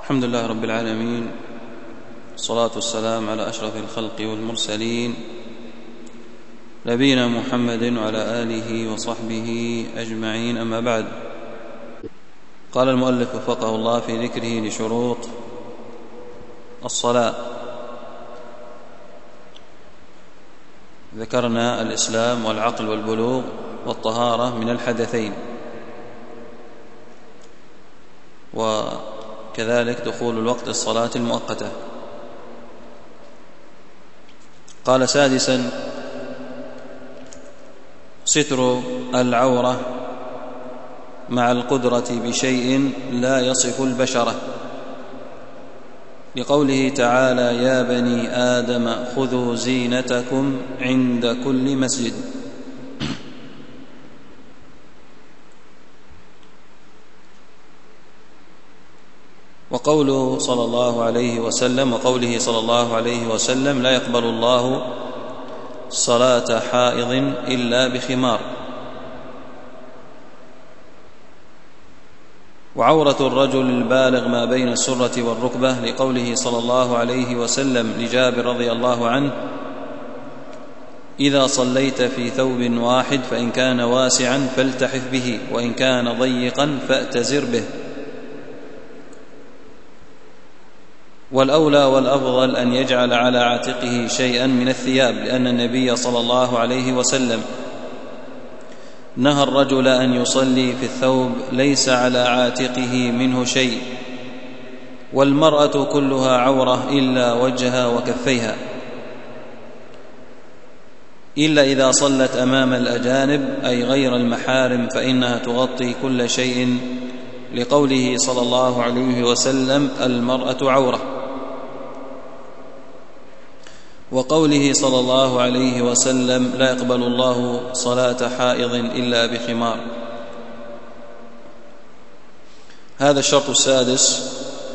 الحمد لله رب العالمين، والصلاة والسلام على أشرف الخلق والمرسلين، نبينا محمد وعلى آله وصحبه أجمعين. أما بعد، قال المؤلف وفقه الله في ذكره لشروط الصلاة: ذكرنا الإسلام والعقل والبلوغ والطهارة من الحدثين، وكذلك دخول الوقت الصلاة المؤقتة. قال: سادسا: ستر العورة مع القدرة بشيء لا يصف البشرة، لقوله تعالى: يا بني آدم خذوا زينتكم عند كل مسجد. وقوله صلى الله عليه وسلم: لا يقبل الله صلاة حائض إلا بخمار. وعورة الرجل البالغ ما بين السرة والركبة، لقوله صلى الله عليه وسلم لجابر رضي الله عنه: إذا صليت في ثوب واحد فإن كان واسعا فالتحف به، وإن كان ضيقا فأتزر به. والأولى والأفضل أن يجعل على عاتقه شيئا من الثياب، لأن النبي صلى الله عليه وسلم نهى الرجل أن يصلي في الثوب ليس على عاتقه منه شيء. والمرأة كلها عورة إلا وجهها وكفيها، إلا إذا صلت أمام الأجانب أي غير المحارم فإنها تغطي كل شيء، لقوله صلى الله عليه وسلم: المرأة عورة. وقوله صلى الله عليه وسلم: لا يقبل الله صلاة حائض إلا بخمار. هذا الشرط السادس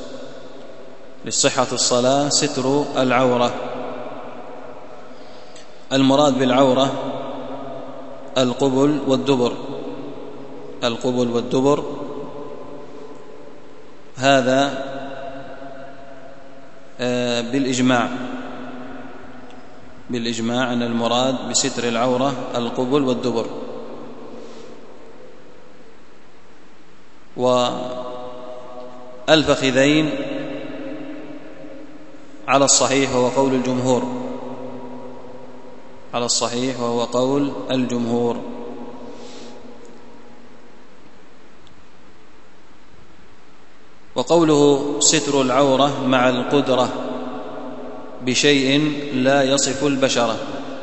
لصحة الصلاة: ستر العورة. المراد بالعورة القبل والدبر. القبل والدبر هذا بالإجماع أن المراد بستر العورة القبل والدبر. والفخذين على الصحيح وهو قول الجمهور. وقوله ستر العورة مع القدرة بشيء لا يصف البشرة،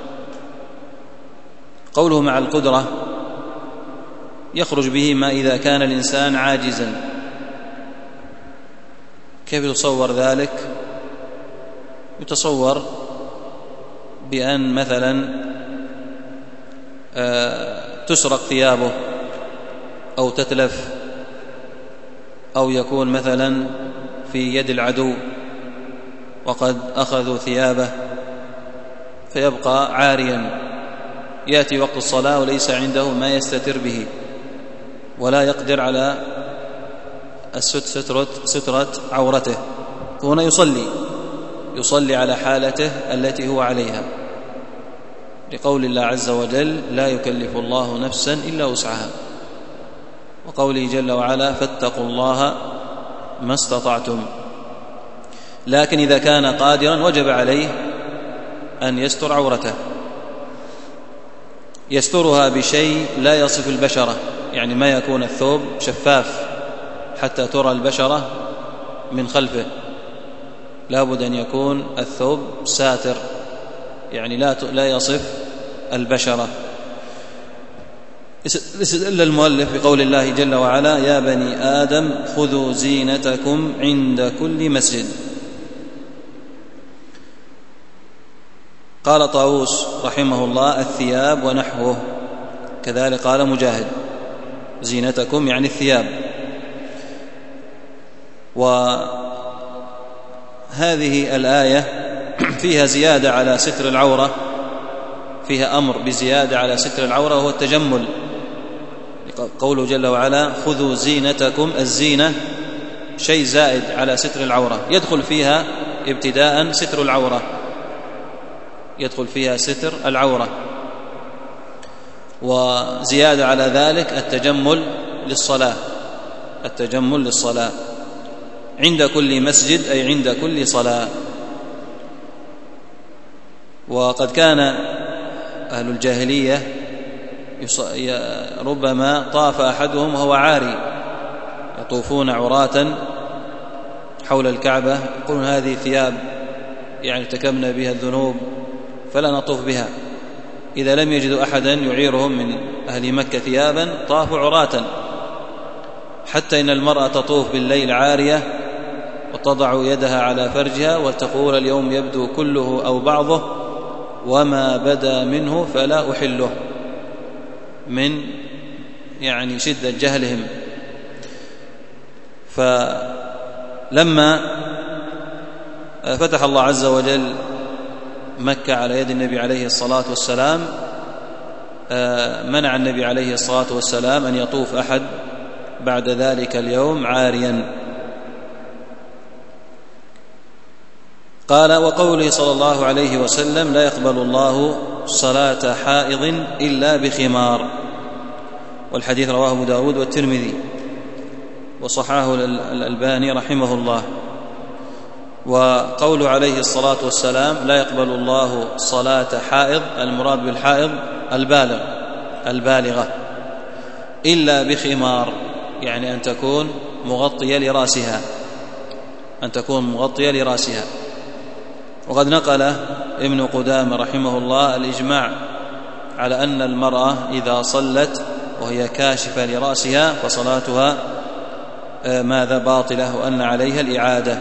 قوله مع القدرة يخرج به ما إذا كان الإنسان عاجزا. كيف يتصور ذلك؟ يتصور بأن مثلا تسرق ثيابه أو تتلف، أو يكون مثلا في يد العدو وقد أخذوا ثيابه فيبقى عاريا، يأتي وقت الصلاة وليس عنده ما يستتر به ولا يقدر على سترة عورته، فهنا يصلي على حالته التي هو عليها، لقول الله عز وجل: لا يكلف الله نفسا إلا وسعها، وقوله جل وعلا: فاتقوا الله ما استطعتم. لكن إذا كان قادرا وجب عليه أن يستر عورته، يسترها بشيء لا يصف البشرة، يعني ما يكون الثوب شفاف حتى ترى البشرة من خلفه، لا بد أن يكون الثوب ساتر، يعني لا يصف البشرة. استدل المؤلف بقول الله جل وعلا: يا بني آدم خذوا زينتكم عند كل مسجد. قال طاووس رحمه الله: الثياب ونحوه. كذلك قال مجاهد: زينتكم يعني الثياب. وهذه الآية فيها زيادة على ستر العورة، فيها أمر بزيادة على ستر العورة، وهو التجمل. قوله جل وعلا: خذوا زينتكم. الزينة شيء زائد على ستر العورة يدخل فيها ابتداء ستر العورة، يدخل فيها ستر العورة، وزيادة على ذلك التجمل للصلاة، التجمل للصلاة عند كل مسجد أي عند كل صلاة. وقد كان أهل الجاهلية ربما طاف أحدهم وهو عاري، يطوفون عراة حول الكعبة، يقولون هذه ثياب يعني ارتكبنا بها الذنوب فلا نطوف بها. إذا لم يجدوا أحدا يعيرهم من أهل مكة ثيابا طافوا عراة، حتى إن المرأة تطوف بالليل عارية وتضع يدها على فرجها وتقول اليوم يبدو كله أو بعضه وما بدا منه فلا أحله، من يعني شدة جهلهم. فلما فتح الله عز وجل مكة على يد النبي عليه الصلاة والسلام منع النبي عليه الصلاة والسلام أن يطوف أحد بعد ذلك اليوم عاريا. قال وقوله صلى الله عليه وسلم لا يقبل الله صلاة حائض إلا بخمار، والحديث رواه أبو داود والترمذي وصححه الألباني رحمه الله. وقوله عليه الصلاة والسلام لا يقبل الله صلاة حائض، المراد بالحائض البالغة إلا بخمار، يعني أن تكون مغطية لرأسها، أن تكون مغطية لرأسها. وقد نقل ابن قدامة رحمه الله الإجماع على أن المرأة إذا صلت وهي كاشفة لرأسها فصلاتها ماذا باطلة، وأن عليها الإعادة.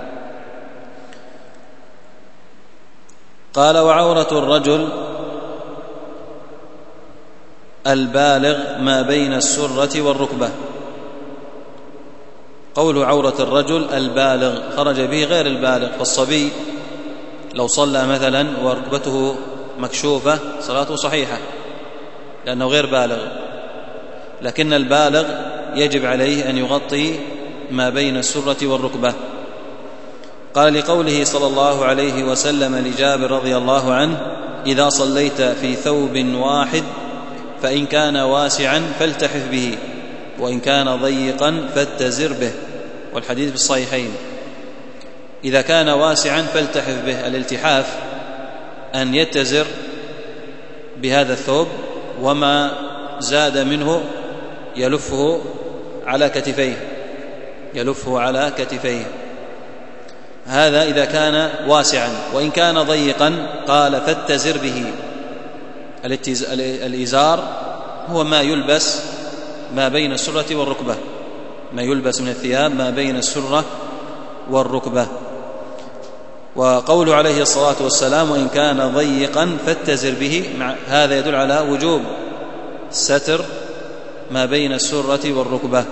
قال وعورة الرجل البالغ ما بين السرة والركبة. قول عورة الرجل البالغ خرج به غير البالغ، فالصبي لو صلى مثلا وركبته مكشوفة صلاته صحيحة لأنه غير بالغ، لكن البالغ يجب عليه أن يغطي ما بين السرة والركبة. قال لقوله صلى الله عليه وسلم لجابر رضي الله عنه إذا صليت في ثوب واحد فإن كان واسعا فالتحف به وإن كان ضيقا فاتزر به، والحديث في الصحيحين. إذا كان واسعا فالتحف به، الالتحاف أن يتزر بهذا الثوب وما زاد منه يلفه على كتفيه، يلفه على كتفيه، هذا إذا كان واسعا. وإن كان ضيقا قال فاتزر به. الإزار هو ما يلبس ما بين السرة والركبة، ما يلبس من الثياب ما بين السرة والركبة. وقوله عليه الصلاة والسلام وإن كان ضيقا فاتزر به، هذا يدل على وجوب ستر ما بين السرة والركبة.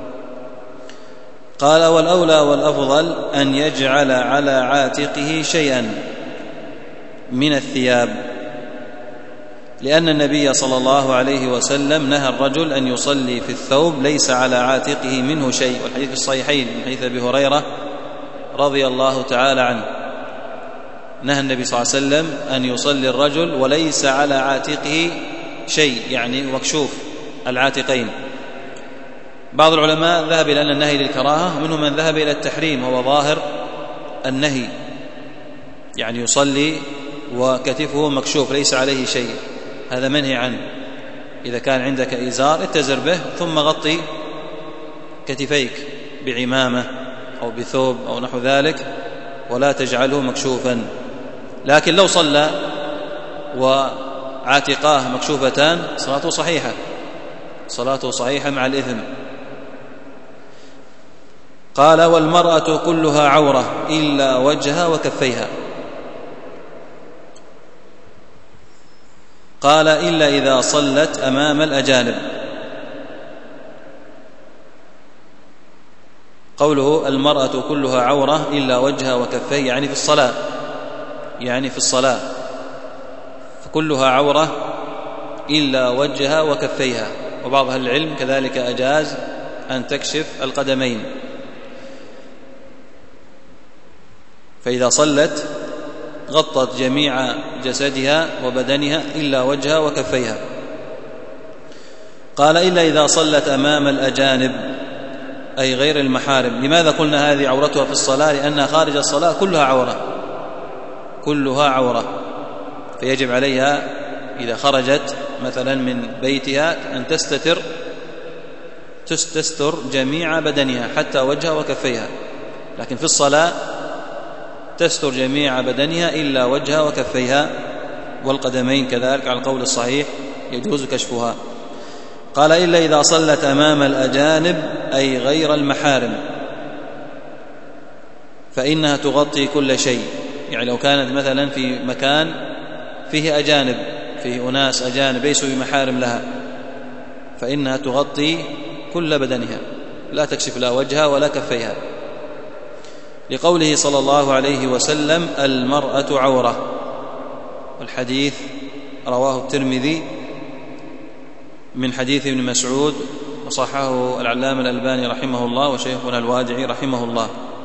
قال والأولى والأفضل أن يجعل على عاتقه شيئا من الثياب، لأن النبي صلى الله عليه وسلم نهى الرجل أن يصلي في الثوب ليس على عاتقه منه شيء، والحديث في الصحيحين من حديث أبي هريرة رضي الله تعالى عنه، نهى النبي صلى الله عليه وسلم أن يصلي الرجل وليس على عاتقه شيء، يعني مكشوف العاتقين. بعض العلماء ذهب إلى أن النهي للكراهة، ومنهم من ذهب إلى التحريم، هو ظاهر النهي، يعني يصلي وكتفه مكشوف ليس عليه شيء، هذا منهي عنه. إذا كان عندك إزار اتزر به ثم غطي كتفيك بعمامة أو بثوب أو نحو ذلك، ولا تجعله مكشوفا. لكن لو صلى وعاتقاه مكشوفتان صلاته صحيحة، صلاته صحيحة مع الإثم. قال والمرأة كلها عورة إلا وجهها وكفيها. قال إلا إذا صلت أمام الأجانب. قوله المرأة كلها عورة إلا وجهها وكفيه يعني في الصلاة، يعني في الصلاة، فكلها عورة إلا وجهها وكفيها. وبعض أهل العلم كذلك أجاز أن تكشف القدمين. فإذا صلت غطت جميع جسدها وبدنها إلا وجهها وكفيها. قال إلا إذا صلت أمام الأجانب أي غير المحارم. لماذا قلنا هذه عورتها في الصلاة؟ لأنها خارج الصلاة كلها عورة، فيجب عليها إذا خرجت مثلا من بيتها أن تستر جميع بدنها حتى وجهها وكفيها، لكن في الصلاة تستر جميع بدنها إلا وجهها وكفيها والقدمين كذلك على القول الصحيح يجوز كشفها. قال إلا إذا صلت أمام الأجانب أي غير المحارم فإنها تغطي كل شيء. يعني لو كانت مثلا في مكان فيه أجانب، فيه أناس أجانب ليسوا بمحارم لها، فإنها تغطي كل بدنها لا تكشف لا وجهها ولا كفيها، لقوله صلى الله عليه وسلم المرأة عورة. والحديث رواه الترمذي من حديث ابن مسعود وصححه العلامة الألباني رحمه الله وشيخنا الوادعي رحمه الله.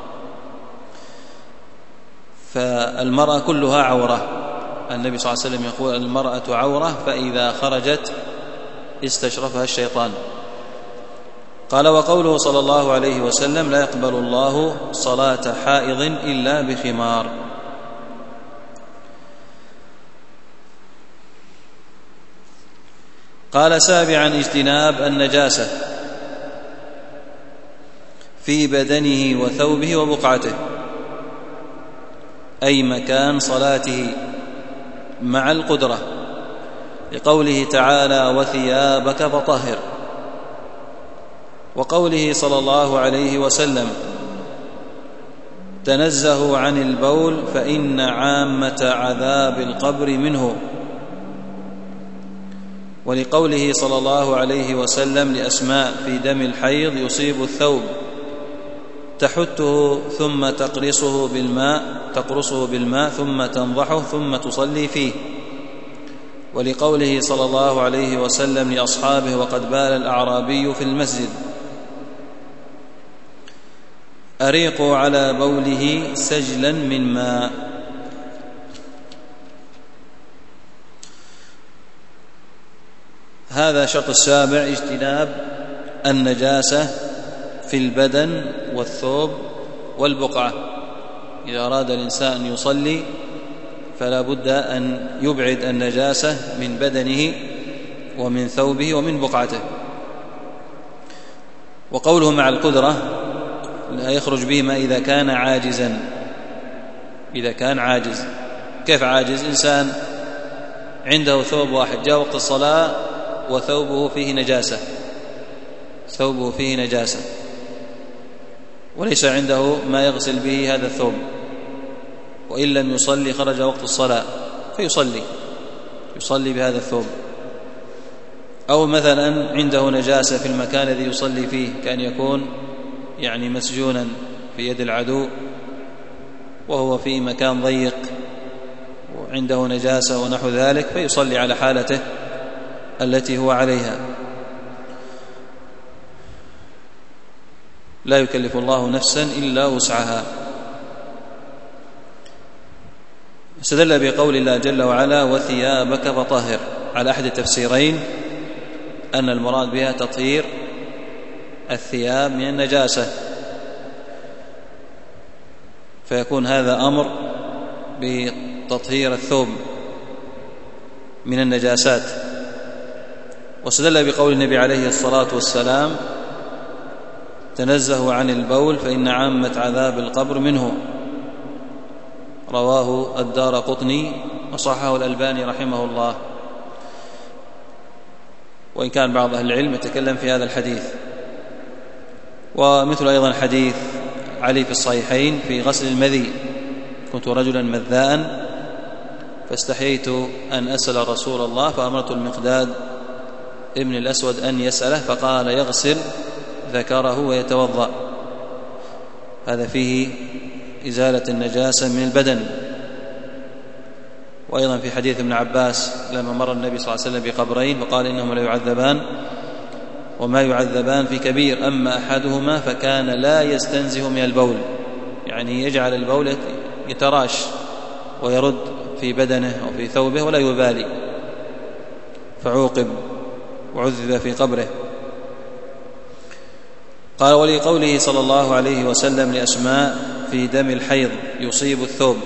فالمرأة كلها عورة، النبي صلى الله عليه وسلم يقول المرأة عورة فإذا خرجت استشرفها الشيطان. قال وقوله صلى الله عليه وسلم لا يقبل الله صلاة حائض إلا بخمار. قال سابعا اجتناب النجاسة في بدنه وثوبه وبقعته أي مكان صلاته مع القدرة، لقوله تعالى وثيابك فطهر، وقوله صلى الله عليه وسلم تنزهوا عن البول فإن عامة عذاب القبر منه، ولقوله صلى الله عليه وسلم لأسماء في دم الحيض يصيب الثوب تحته ثم تقرصه بالماء ثم تنضحه ثم تصلي فيه، ولقوله صلى الله عليه وسلم لأصحابه وقد بال الأعرابي في المسجد أريقوا على بوله سجلا من ماء. هذا شرط السابع اجتناب النجاسة في البدن والثوب والبقعة. إذا أراد الإنسان أن يصلي فلا بد أن يبعد النجاسة من بدنه ومن ثوبه ومن بقعته. وقوله مع القدرة لا يخرج بهما إذا كان عاجزا. إذا كان عاجز، كيف عاجز؟ إنسان عنده ثوب واحد جاء وقت الصلاة وثوبه فيه نجاسة وليس عنده ما يغسل به هذا الثوب، وإن لم يصلي خرج وقت الصلاة فيصلي بهذا الثوب. أو مثلا عنده نجاسة في المكان الذي يصلي فيه، كان يكون يعني مسجونا في يد العدو وهو في مكان ضيق وعنده نجاسة ونحو ذلك، فيصلي على حالته التي هو عليها. لا يكلف الله نفسا إلا وسعها. استدل بقول الله جل وعلا وثيابك فطهر على أحد التفسيرين، أن المراد بها تطهير الثياب من النجاسة، فيكون هذا أمر بتطهير الثوب من النجاسات. واستدل بقول النبي عليه الصلاة والسلام تنزهوا عن البول فإن عامة عذاب القبر منه، رواه الدارقطني وصححه الألباني رحمه الله، وإن كان بعض أهل العلم يتكلم في هذا الحديث. ومثل أيضا حديث علي في الصحيحين في غسل المذي: كنت رجلا مذاء فاستحييت أن أسأل رسول الله فأمرت المقداد ابن الأسود أن يسأله فقال يغسل ذكره ويتوضأ. هذا فيه إزالة النجاسة من البدن. وأيضا في حديث ابن عباس لما مر النبي صلى الله عليه وسلم بقبرين فقال إنهم لا يعذبان وما يعذبان في كبير، أما أحدهما فكان لا يستنزه من البول، يعني يجعل البول يتراش ويرد في بدنه أو في ثوبه ولا يبالي، فعوقب وعذب في قبره. قال: ولقوله صلى الله عليه وسلم لأسماء في دم الحيض يصيب الثوب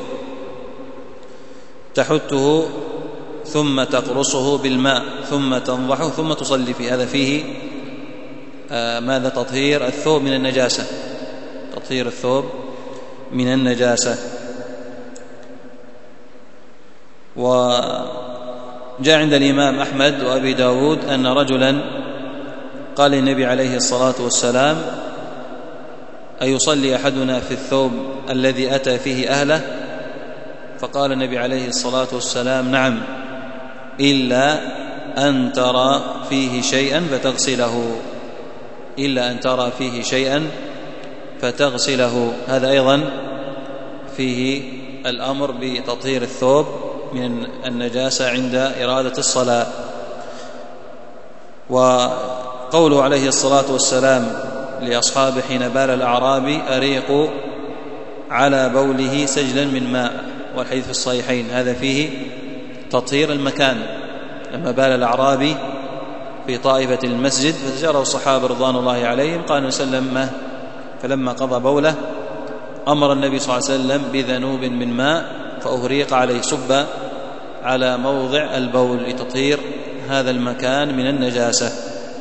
تحته ثم تقرصه بالماء ثم تنضحه ثم تصلي فيه، هذا فيه ماذا؟ تطهير الثوب من النجاسة، تطهير الثوب من النجاسة. وجاء عند الإمام أحمد وأبي داود أن رجلا قال للنبي عليه الصلاة والسلام: أيصلي أحدنا في الثوب الذي أتى فيه أهله؟ فقال النبي عليه الصلاة والسلام: نعم، إلا أن ترى فيه شيئا فتغسله، إلا أن ترى فيه شيئا فتغسله. هذا أيضا فيه الأمر بتطهير الثوب من النجاسة عند إرادة الصلاة. وقوله عليه الصلاة والسلام لأصحابه حين بال الأعرابي: أريقوا على بوله سجلا من ماء، والحديث في الصحيحين، هذا فيه تطهير المكان. لما بال الأعرابي في طائفة المسجد فزجره الصحابة رضوان الله عليهم، قال النبي صلى الله عليه وسلم فلما قضى بوله أمر النبي صلى الله عليه وسلم بذنوب من ماء فأهريق عليه، صب على موضع البول لتطهير هذا المكان من النجاسة.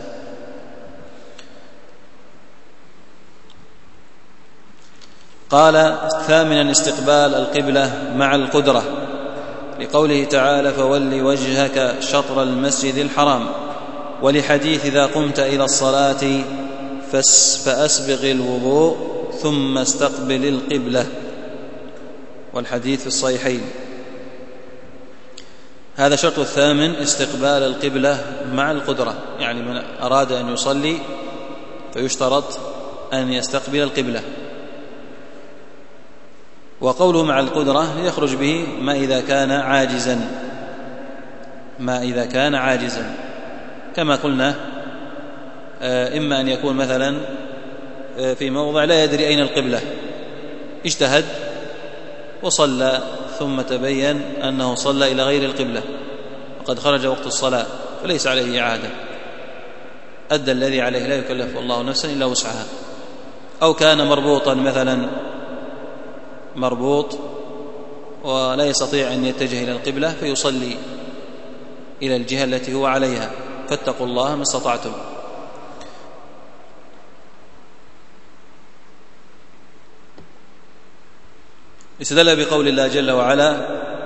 قال: ثامنا استقبال القبلة مع القدرة، لقوله تعالى: فول وجهك شطر المسجد الحرام، ولحديث: إذا قمت إلى الصلاة فأسبغ الوضوء ثم استقبل القبلة، والحديث في الصحيحين. هذا شرط الثامن، استقبال القبلة مع القدرة، يعني من أراد أن يصلي فيشترط أن يستقبل القبلة. وقوله مع القدرة يخرج به ما إذا كان عاجزا، ما إذا كان عاجزا، كما قلنا إما أن يكون مثلا في موضع لا يدري أين القبلة، اجتهد وصلى ثم تبين أنه صلى إلى غير القبلة وقد خرج وقت الصلاة، فليس عليه إعادة، أدى الذي عليه، لا يكلف الله نفسا إلا وسعها. أو كان مربوطا مثلا، مربوط ولا يستطيع أن يتجه إلى القبلة فيصلي إلى الجهة التي هو عليها، فاتقوا الله ما استطعتم. استدل بقول الله جل وعلا: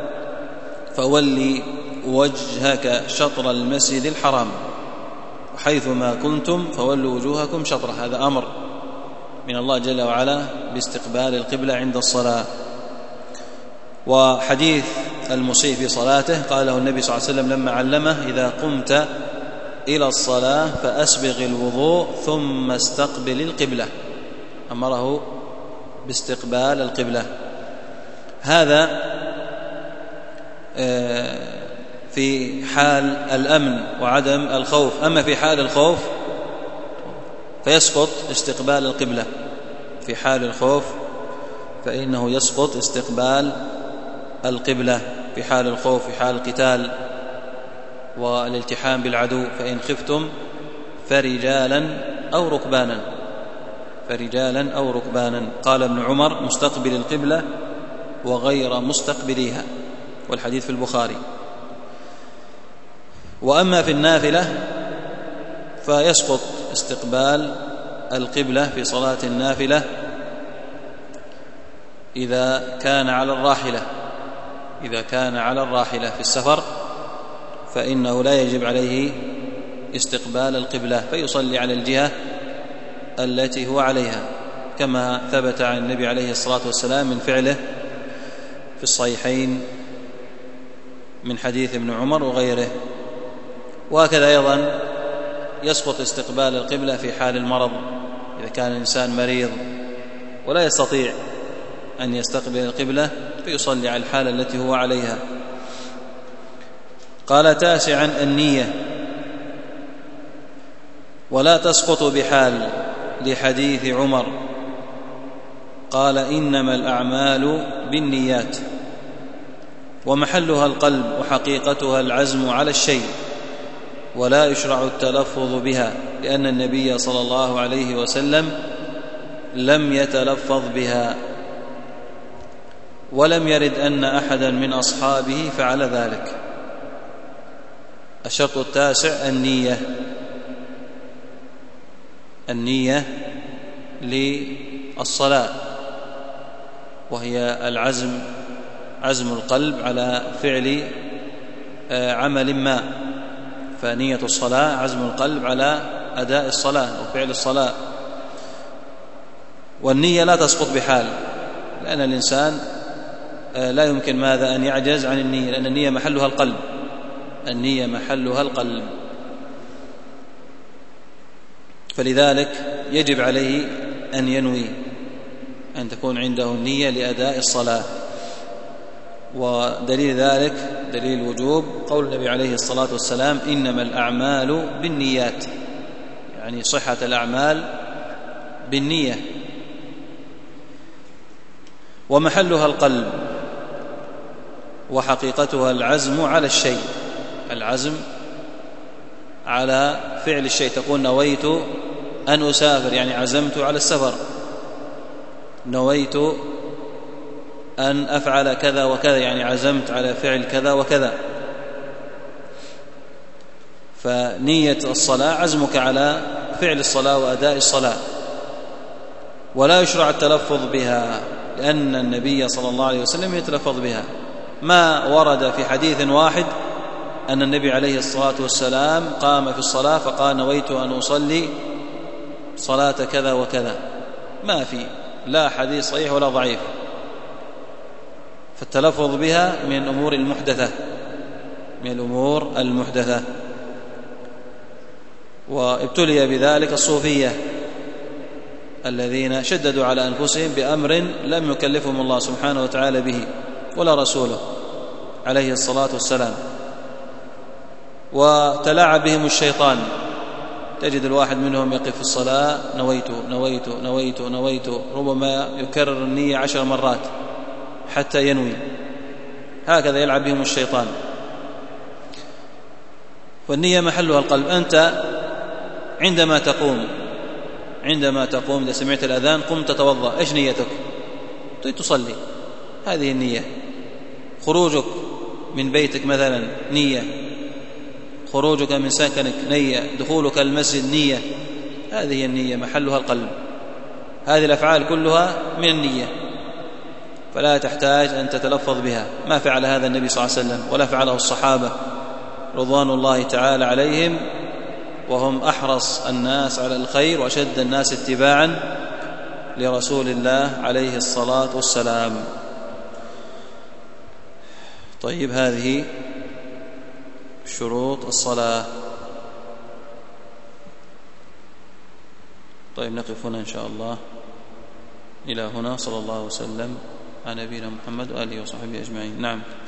فولي وجهك شطر المسجد الحرام وحيثما كنتم فولوا وجوهكم شطره. هذا أمر من الله جل وعلا باستقبال القبلة عند الصلاة. وحديث المسيء في صلاته قاله النبي صلى الله عليه وسلم لما علمه: إذا قمت إلى الصلاة فأسبغ الوضوء ثم استقبل القبلة، أمره باستقبال القبلة. هذا في حال الأمن وعدم الخوف. أما في حال الخوف فيسقط استقبال القبلة، في حال الخوف فإنه يسقط استقبال القبلة في حال الخوف، في حال القتال والالتحام بالعدو. فإن خفتم فرجالا أو ركبانا، فرجالا أو ركبانا. قال ابن عمر: مستقبل القبلة وغير مستقبليها، والحديث في البخاري. وأما في النافلة فيسقط استقبال القبلة في صلاة النافلة إذا كان على الراحلة، إذا كان على الراحلة في السفر فإنه لا يجب عليه استقبال القبلة، فيصلي على الجهة التي هو عليها، كما ثبت عن النبي عليه الصلاة والسلام من فعله في الصحيحين من حديث ابن عمر وغيره. وهكذا أيضا يسقط استقبال القبلة في حال المرض، إذا كان الإنسان مريض ولا يستطيع أن يستقبل القبلة فيصلي على الحالة التي هو عليها. قال: تاسعا النية، ولا تسقط بحال، لحديث عمر قال إنما الأعمال بالنيات ومحلها القلب وحقيقتها العزم على الشيء ولا يشرع التلفظ بها، لأن النبي صلى الله عليه وسلم لم يتلفظ بها، ولم يرد أن أحدا من أصحابه فعل ذلك. الشرط التاسع النية للصلاة، وهي عزم القلب على فعل عمل ما، فنية الصلاة عزم القلب على أداء الصلاة أو فعل الصلاة. والنية لا تسقط بحال، لأن الإنسان لا يمكن ماذا أن يعجز عن النية، لأن النية محلها القلب، النية محلها القلب، فلذلك يجب عليه أن ينوي أن تكون عنده النية لأداء الصلاة. ودليل ذلك دليل الوجوب قول النبي عليه الصلاة والسلام إنما الأعمال بالنيات، يعني صحة الأعمال بالنية. ومحلها القلب وحقيقتها العزم على الشيء، العزم على فعل الشيء، تقول نويت أن أسافر، يعني عزمت على السفر، نويت أن أفعل كذا وكذا، يعني عزمت على فعل كذا وكذا. فنية الصلاة عزمك على فعل الصلاة وأداء الصلاة، ولا يشرع التلفظ بها، لأن النبي صلى الله عليه وسلم يتلفظ بها. ما ورد في حديث واحد أن النبي عليه الصلاة والسلام قام في الصلاة فقال نويت أن أصلي صلاة كذا وكذا، ما في لا حديث صحيح ولا ضعيف. فالتلفظ بها من الأمور المحدثة، وابتلي بذلك الصوفية الذين شددوا على أنفسهم بأمر لم يكلفهم الله سبحانه وتعالى به ولا رسوله عليه الصلاة والسلام، وتلاعب بهم الشيطان. تجد الواحد منهم يقف في الصلاة نويت نويت نويت نويت، ربما يكرر النية 10 مرات حتى ينوي، هكذا يلعب بهم الشيطان. والنية محلها القلب. أنت عندما تقوم إذا سمعت الأذان قم تتوضأ، إيش نيتك؟ تريد تصلي، هذه النية. خروجك من بيتك مثلا نية، خروجك من سكنك نية، دخولك المسجد نية، هذه النية محلها القلب. هذه الأفعال كلها من النية، فلا تحتاج أن تتلفظ بها. ما فعل هذا النبي صلى الله عليه وسلم ولا فعله الصحابة رضوان الله تعالى عليهم، وهم أحرص الناس على الخير وأشد الناس اتباعا لرسول الله عليه الصلاة والسلام. طيب، هذه شروط الصلاة. طيب، نقف هنا إن شاء الله. إلى هنا، صلى الله وسلم على نبينا محمد وآله وصحبه أجمعين. نعم.